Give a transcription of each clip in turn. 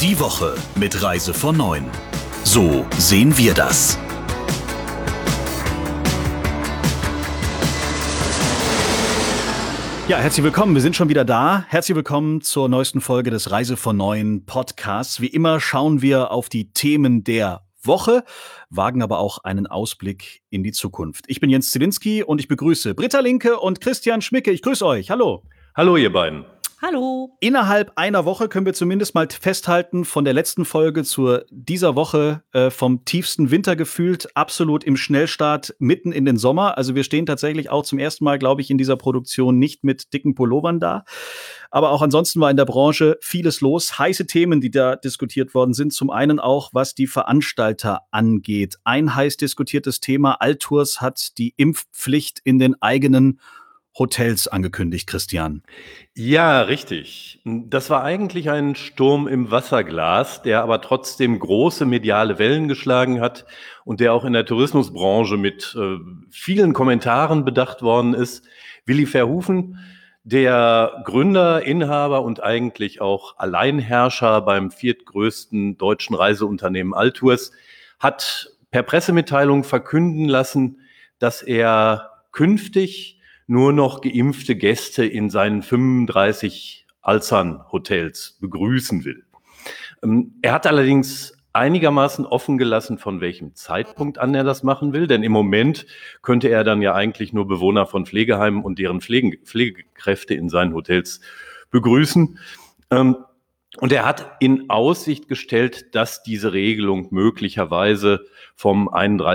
Die Woche mit Reise von 9. So sehen wir das. Ja, herzlich willkommen. Wir sind schon wieder da. Herzlich willkommen zur neuesten Folge des Reise von 9 Podcasts. Wie immer schauen wir auf die Themen der Woche, wagen aber auch einen Ausblick in die Zukunft. Ich bin Jens Zielinski und ich begrüße Britta Linke und Christian Schmicke. Ich grüße euch. Hallo. Hallo, ihr beiden. Hallo. Innerhalb einer Woche können wir zumindest mal festhalten, von der letzten Folge zu dieser Woche vom tiefsten Winter gefühlt, absolut im Schnellstart mitten in den Sommer. Also wir stehen tatsächlich auch zum ersten Mal, glaube ich, in dieser Produktion nicht mit dicken Pullovern da. Aber auch ansonsten war in der Branche vieles los. Heiße Themen, die da diskutiert worden sind. Zum einen auch, was die Veranstalter angeht. Ein heiß diskutiertes Thema. Altours hat die Impfpflicht in den eigenen Hotels angekündigt, Christian. Ja, richtig. Das war eigentlich ein Sturm im Wasserglas, der aber trotzdem große mediale Wellen geschlagen hat und der auch in der Tourismusbranche mit vielen Kommentaren bedacht worden ist. Willi Verhoeven, der Gründer, Inhaber und eigentlich auch Alleinherrscher beim viertgrößten deutschen Reiseunternehmen Altours, hat per Pressemitteilung verkünden lassen, dass er künftig nur noch geimpfte Gäste in seinen 35 Alzan-Hotels begrüßen will. Er hat allerdings einigermaßen offen gelassen, von welchem Zeitpunkt an er das machen will, denn im Moment könnte er dann ja eigentlich nur Bewohner von Pflegeheimen und deren Pflegekräfte in seinen Hotels begrüßen. Und er hat in Aussicht gestellt, dass diese Regelung möglicherweise vom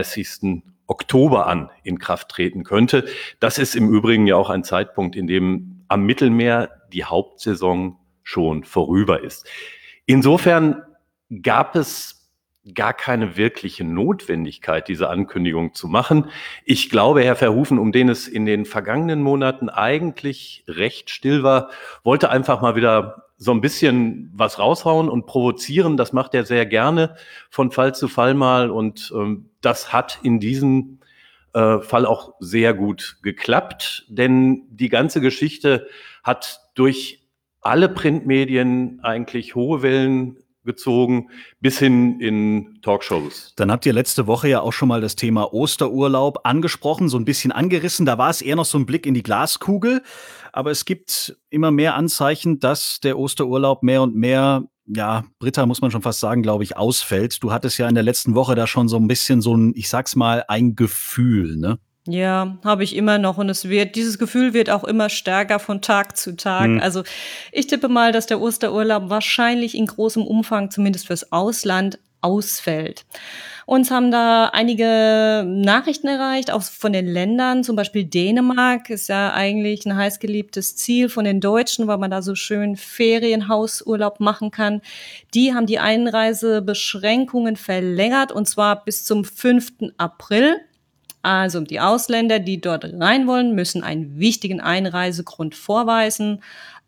31. Oktober an in Kraft treten könnte. Das ist im Übrigen ja auch ein Zeitpunkt, in dem am Mittelmeer die Hauptsaison schon vorüber ist. Insofern gab es gar keine wirkliche Notwendigkeit, diese Ankündigung zu machen. Ich glaube, Herr Verhoeven, um den es in den vergangenen Monaten eigentlich recht still war, wollte einfach mal wieder so ein bisschen was raushauen und provozieren. Das macht er sehr gerne von Fall zu Fall mal und das hat in diesem Fall auch sehr gut geklappt, denn die ganze Geschichte hat durch alle Printmedien eigentlich hohe Wellen gezogen, bis hin in Talkshows. Dann habt ihr letzte Woche ja auch schon mal das Thema Osterurlaub angesprochen, so ein bisschen angerissen. Da war es eher noch so ein Blick in die Glaskugel. Aber es gibt immer mehr Anzeichen, dass der Osterurlaub mehr und mehr, ja, Britta, muss man schon fast sagen, glaube ich, ausfällt. Du hattest ja in der letzten Woche da schon so ein bisschen so ein, ich sag's mal, ein Gefühl, ne? Ja, habe ich immer noch und dieses Gefühl wird auch immer stärker von Tag zu Tag. Also ich tippe mal, dass der Osterurlaub wahrscheinlich in großem Umfang, zumindest fürs Ausland, ausfällt. Uns haben da einige Nachrichten erreicht, auch von den Ländern, zum Beispiel Dänemark ist ja eigentlich ein heißgeliebtes Ziel von den Deutschen, weil man da so schön Ferienhausurlaub machen kann. Die haben die Einreisebeschränkungen verlängert und zwar bis zum 5. April. Also die Ausländer, die dort rein wollen, müssen einen wichtigen Einreisegrund vorweisen.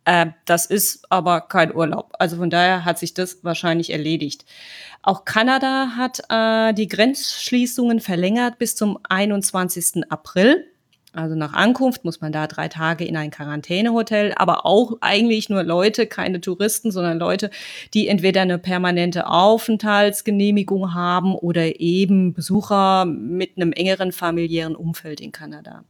Das ist aber kein Urlaub. Also von daher hat sich das wahrscheinlich erledigt. Auch Kanada hat die Grenzschließungen verlängert bis zum 21. April. Also nach Ankunft muss man da 3 Tage in ein Quarantänehotel, aber auch eigentlich nur Leute, keine Touristen, sondern Leute, die entweder eine permanente Aufenthaltsgenehmigung haben oder eben Besucher mit einem engeren familiären Umfeld in Kanada.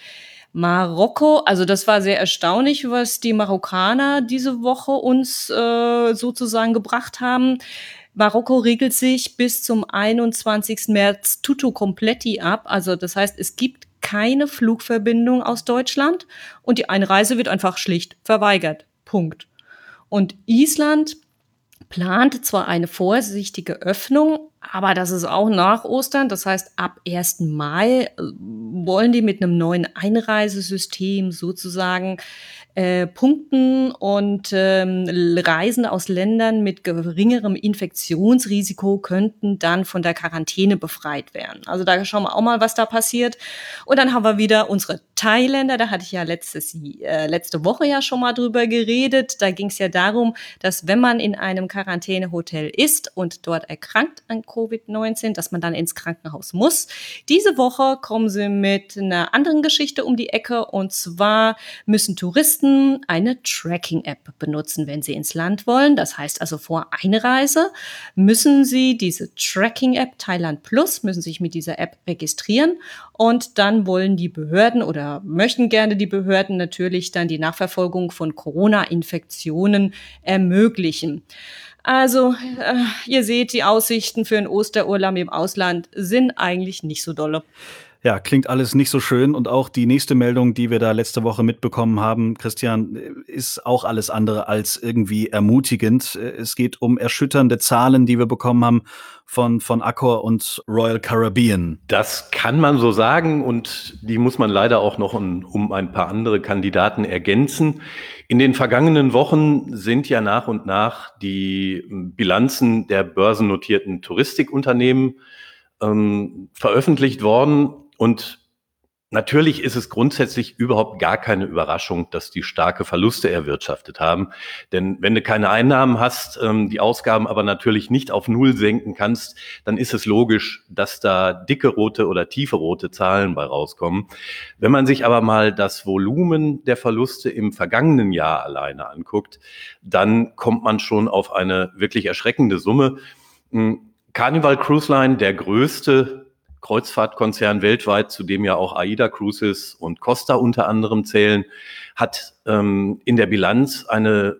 Marokko, also das war sehr erstaunlich, was die Marokkaner diese Woche uns sozusagen gebracht haben. Marokko regelt sich bis zum 21. März tutto completi ab. Also das heißt, es gibt keine Flugverbindung aus Deutschland und die Einreise wird einfach schlicht verweigert. Punkt. Und Island plant zwar eine vorsichtige Öffnung, aber das ist auch nach Ostern. Das heißt, ab 1. Mai wollen die mit einem neuen Einreisesystem sozusagen punkten und Reisende aus Ländern mit geringerem Infektionsrisiko könnten dann von der Quarantäne befreit werden. Also da schauen wir auch mal, was da passiert. Und dann haben wir wieder unsere Thailänder. Da hatte ich ja letzte Woche ja schon mal drüber geredet. Da ging es ja darum, dass wenn man in einem Quarantänehotel ist und dort erkrankt an Covid-19, dass man dann ins Krankenhaus muss. Diese Woche kommen sie mit mit einer anderen Geschichte um die Ecke. Und zwar müssen Touristen eine Tracking-App benutzen, wenn sie ins Land wollen. Das heißt also, vor Einreise müssen sie diese Tracking-App Thailand Plus, müssen sich mit dieser App registrieren. Und dann wollen die Behörden oder möchten gerne die Behörden natürlich dann die Nachverfolgung von Corona-Infektionen ermöglichen. Also, ihr seht, die Aussichten für einen Osterurlaub im Ausland sind eigentlich nicht so dolle. Ja, klingt alles nicht so schön. Und auch die nächste Meldung, die wir da letzte Woche mitbekommen haben, Christian, ist auch alles andere als irgendwie ermutigend. Es geht um erschütternde Zahlen, die wir bekommen haben von Accor und Royal Caribbean. Das kann man so sagen und die muss man leider auch noch um ein paar andere Kandidaten ergänzen. In den vergangenen Wochen sind ja nach und nach die Bilanzen der börsennotierten Touristikunternehmen veröffentlicht worden. Und natürlich ist es grundsätzlich überhaupt gar keine Überraschung, dass die starke Verluste erwirtschaftet haben. Denn wenn du keine Einnahmen hast, die Ausgaben aber natürlich nicht auf Null senken kannst, dann ist es logisch, dass da dicke rote oder tiefe rote Zahlen bei rauskommen. Wenn man sich aber mal das Volumen der Verluste im vergangenen Jahr alleine anguckt, dann kommt man schon auf eine wirklich erschreckende Summe. Carnival Cruise Line, der größte Kreuzfahrtkonzern weltweit, zu dem ja auch AIDA Cruises und Costa unter anderem zählen, hat in der Bilanz eine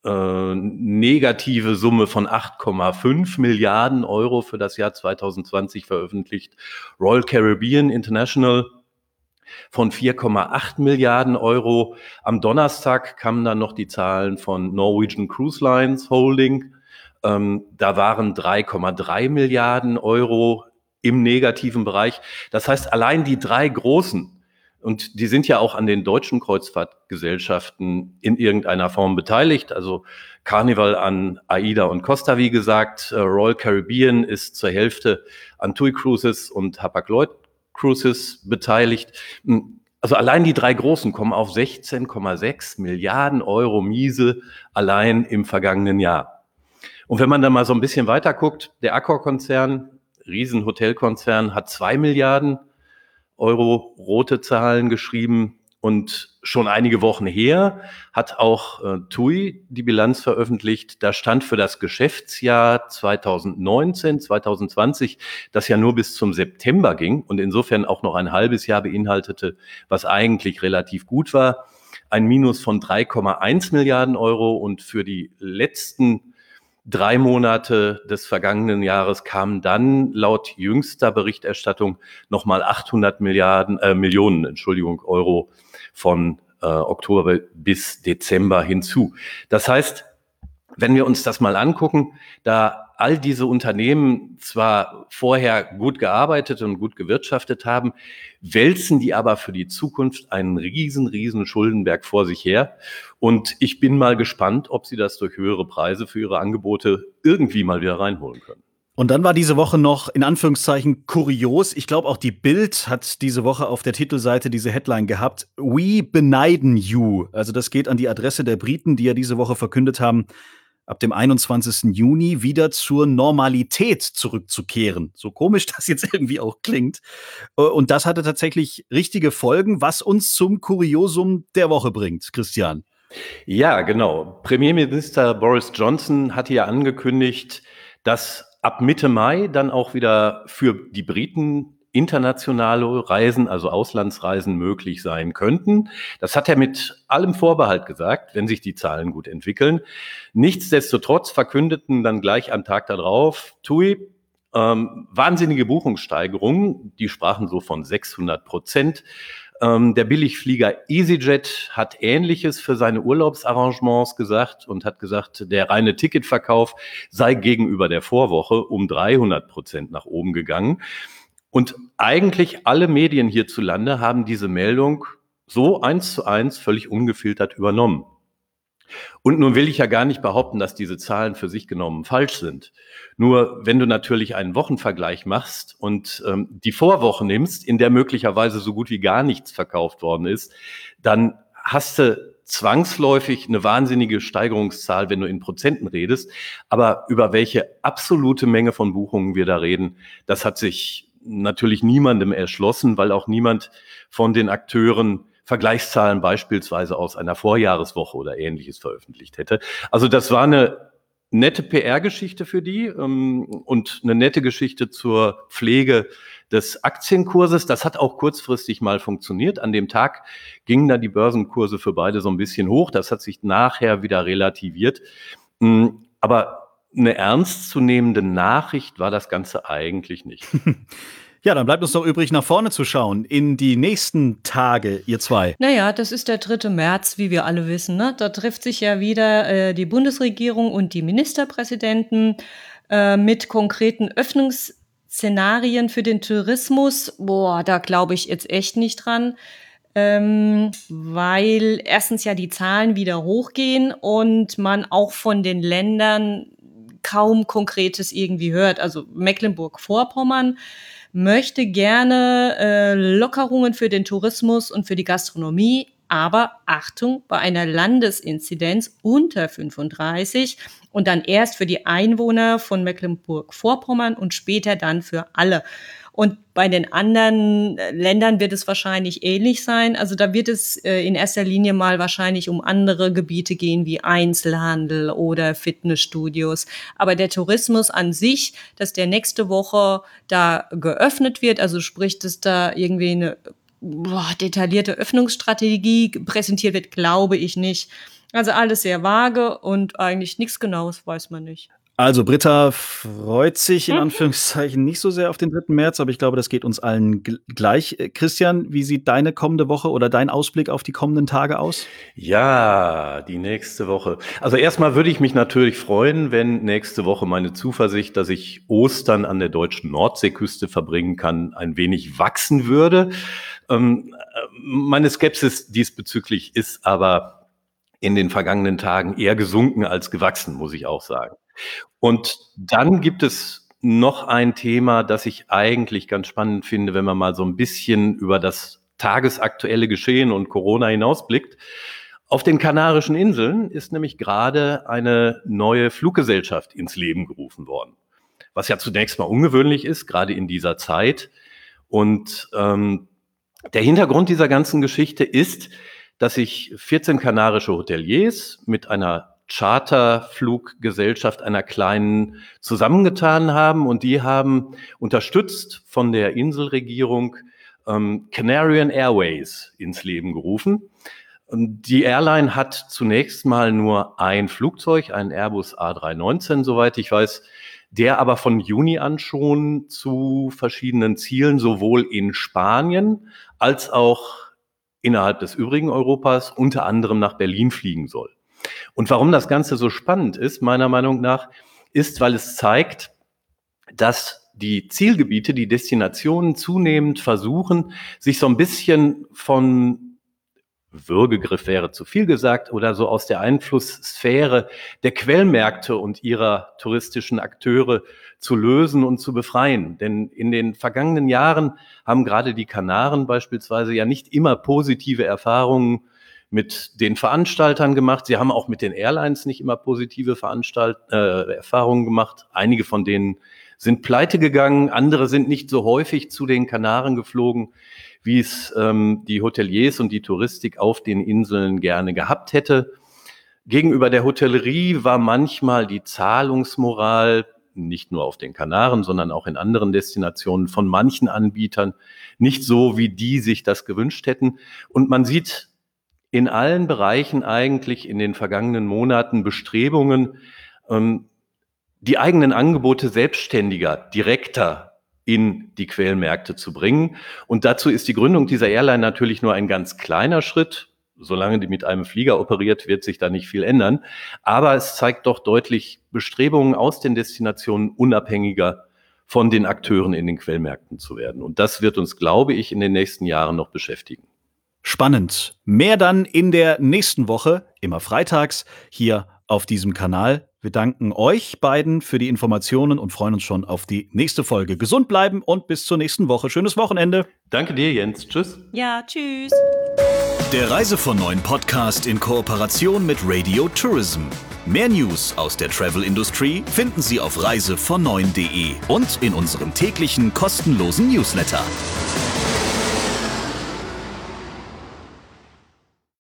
negative Summe von 8,5 Milliarden Euro für das Jahr 2020 veröffentlicht. Royal Caribbean International von 4,8 Milliarden Euro. Am Donnerstag kamen dann noch die Zahlen von Norwegian Cruise Lines Holding. Da waren 3,3 Milliarden Euro im negativen Bereich. Das heißt, allein die drei großen, und die sind ja auch an den deutschen Kreuzfahrtgesellschaften in irgendeiner Form beteiligt, also Carnival an AIDA und Costa, wie gesagt, Royal Caribbean ist zur Hälfte an TUI Cruises und Hapag-Lloyd Cruises beteiligt. Also allein die drei großen kommen auf 16,6 Milliarden Euro Miese allein im vergangenen Jahr. Und wenn man dann mal so ein bisschen weiter guckt, der Accor-Konzern, Riesenhotelkonzern, hat 2 Milliarden Euro rote Zahlen geschrieben und schon einige Wochen her hat auch TUI die Bilanz veröffentlicht. Da stand für das Geschäftsjahr 2019, 2020, das ja nur bis zum September ging und insofern auch noch ein halbes Jahr beinhaltete, was eigentlich relativ gut war, ein Minus von 3,1 Milliarden Euro und für die letzten 3 Monate des vergangenen Jahres kamen dann laut jüngster Berichterstattung nochmal 800 Millionen Euro von Oktober bis Dezember hinzu. Das heißt, wenn wir uns das mal angucken, da all diese Unternehmen zwar vorher gut gearbeitet und gut gewirtschaftet haben, wälzen die aber für die Zukunft einen riesen Schuldenberg vor sich her. Und ich bin mal gespannt, ob sie das durch höhere Preise für ihre Angebote irgendwie mal wieder reinholen können. Und dann war diese Woche noch in Anführungszeichen kurios. Ich glaube, auch die Bild hat diese Woche auf der Titelseite diese Headline gehabt. We beneiden you. Also das geht an die Adresse der Briten, die ja diese Woche verkündet haben, ab dem 21. Juni wieder zur Normalität zurückzukehren. So komisch das jetzt irgendwie auch klingt. Und das hatte tatsächlich richtige Folgen, was uns zum Kuriosum der Woche bringt, Christian. Ja, genau. Premierminister Boris Johnson hatte ja angekündigt, dass ab Mitte Mai dann auch wieder für die Briten internationale Reisen, also Auslandsreisen möglich sein könnten. Das hat er mit allem Vorbehalt gesagt, wenn sich die Zahlen gut entwickeln. Nichtsdestotrotz verkündeten dann gleich am Tag darauf TUI wahnsinnige Buchungssteigerungen, die sprachen so von 600%. Der Billigflieger EasyJet hat Ähnliches für seine Urlaubsarrangements gesagt und hat gesagt, der reine Ticketverkauf sei gegenüber der Vorwoche um 300% nach oben gegangen. Und eigentlich alle Medien hierzulande haben diese Meldung so 1:1 völlig ungefiltert übernommen. Und nun will ich ja gar nicht behaupten, dass diese Zahlen für sich genommen falsch sind. Nur wenn du natürlich einen Wochenvergleich machst und die Vorwoche nimmst, in der möglicherweise so gut wie gar nichts verkauft worden ist, dann hast du zwangsläufig eine wahnsinnige Steigerungszahl, wenn du in Prozenten redest. Aber über welche absolute Menge von Buchungen wir da reden, das hat sich natürlich niemandem erschlossen, weil auch niemand von den Akteuren Vergleichszahlen beispielsweise aus einer Vorjahreswoche oder Ähnliches veröffentlicht hätte. Also das war eine nette PR-Geschichte für die und eine nette Geschichte zur Pflege des Aktienkurses. Das hat auch kurzfristig mal funktioniert. An dem Tag gingen da die Börsenkurse für beide so ein bisschen hoch. Das hat sich nachher wieder relativiert. Aber eine ernstzunehmende Nachricht war das Ganze eigentlich nicht. Ja, dann bleibt uns doch übrig, nach vorne zu schauen, in die nächsten Tage, ihr zwei. Naja, das ist der 3. März, wie wir alle wissen. Ne? Da trifft sich ja wieder die Bundesregierung und die Ministerpräsidenten mit konkreten Öffnungsszenarien für den Tourismus. Boah, da glaube ich jetzt echt nicht dran. Weil erstens ja die Zahlen wieder hochgehen und man auch von den Ländern kaum Konkretes irgendwie hört. Also Mecklenburg-Vorpommern möchte gerne Lockerungen für den Tourismus und für die Gastronomie, aber Achtung, bei einer Landesinzidenz unter 35 und dann erst für die Einwohner von Mecklenburg-Vorpommern und später dann für alle. Und bei den anderen Ländern wird es wahrscheinlich ähnlich sein. Also da wird es in erster Linie mal wahrscheinlich um andere Gebiete gehen, wie Einzelhandel oder Fitnessstudios. Aber der Tourismus an sich, dass der nächste Woche da geöffnet wird, also sprich, dass da irgendwie eine detaillierte Öffnungsstrategie präsentiert wird, glaube ich nicht. Also alles sehr vage und eigentlich nichts Genaues weiß man nicht. Also Britta freut sich in Anführungszeichen nicht so sehr auf den 3. März, aber ich glaube, das geht uns allen gleich. Christian, wie sieht deine kommende Woche oder dein Ausblick auf die kommenden Tage aus? Ja, die nächste Woche. Also erstmal würde ich mich natürlich freuen, wenn nächste Woche meine Zuversicht, dass ich Ostern an der deutschen Nordseeküste verbringen kann, ein wenig wachsen würde. Meine Skepsis diesbezüglich ist aber in den vergangenen Tagen eher gesunken als gewachsen, muss ich auch sagen. Und dann gibt es noch ein Thema, das ich eigentlich ganz spannend finde, wenn man mal so ein bisschen über das tagesaktuelle Geschehen und Corona hinausblickt. Auf den Kanarischen Inseln ist nämlich gerade eine neue Fluggesellschaft ins Leben gerufen worden, was ja zunächst mal ungewöhnlich ist, gerade in dieser Zeit. Und der Hintergrund dieser ganzen Geschichte ist, dass sich 14 kanarische Hoteliers mit einer Charterfluggesellschaft, einer kleinen, zusammengetan haben und die haben unterstützt von der Inselregierung Canarian Airways ins Leben gerufen. Und die Airline hat zunächst mal nur ein Flugzeug, einen Airbus A319, soweit ich weiß, der aber von Juni an schon zu verschiedenen Zielen sowohl in Spanien als auch innerhalb des übrigen Europas, unter anderem nach Berlin fliegen soll. Und warum das Ganze so spannend ist, meiner Meinung nach, ist, weil es zeigt, dass die Zielgebiete, die Destinationen zunehmend versuchen, sich so ein bisschen von Würgegriff wäre zu viel gesagt, oder so aus der Einflusssphäre der Quellmärkte und ihrer touristischen Akteure zu lösen und zu befreien. Denn in den vergangenen Jahren haben gerade die Kanaren beispielsweise ja nicht immer positive Erfahrungen mit den Veranstaltern gemacht. Sie haben auch mit den Airlines nicht immer positive Erfahrungen gemacht. Einige von denen sind pleite gegangen, andere sind nicht so häufig zu den Kanaren geflogen, wie es die Hoteliers und die Touristik auf den Inseln gerne gehabt hätte. Gegenüber der Hotellerie war manchmal die Zahlungsmoral, nicht nur auf den Kanaren, sondern auch in anderen Destinationen von manchen Anbietern nicht so, wie die sich das gewünscht hätten. Und man sieht in allen Bereichen eigentlich in den vergangenen Monaten Bestrebungen, die eigenen Angebote selbstständiger, direkter in die Quellmärkte zu bringen. Und dazu ist die Gründung dieser Airline natürlich nur ein ganz kleiner Schritt. Solange die mit einem Flieger operiert, wird sich da nicht viel ändern. Aber es zeigt doch deutlich Bestrebungen aus den Destinationen unabhängiger von den Akteuren in den Quellmärkten zu werden. Und das wird uns, glaube ich, in den nächsten Jahren noch beschäftigen. Spannend. Mehr dann in der nächsten Woche, immer freitags, hier auf diesem Kanal. Wir danken euch beiden für die Informationen und freuen uns schon auf die nächste Folge. Gesund bleiben und bis zur nächsten Woche. Schönes Wochenende. Danke dir, Jens. Tschüss. Ja, tschüss. Der Reise von Neuen Podcast in Kooperation mit Radio Tourism. Mehr News aus der Travel-Industrie finden Sie auf reisevonneun.de und in unserem täglichen kostenlosen Newsletter.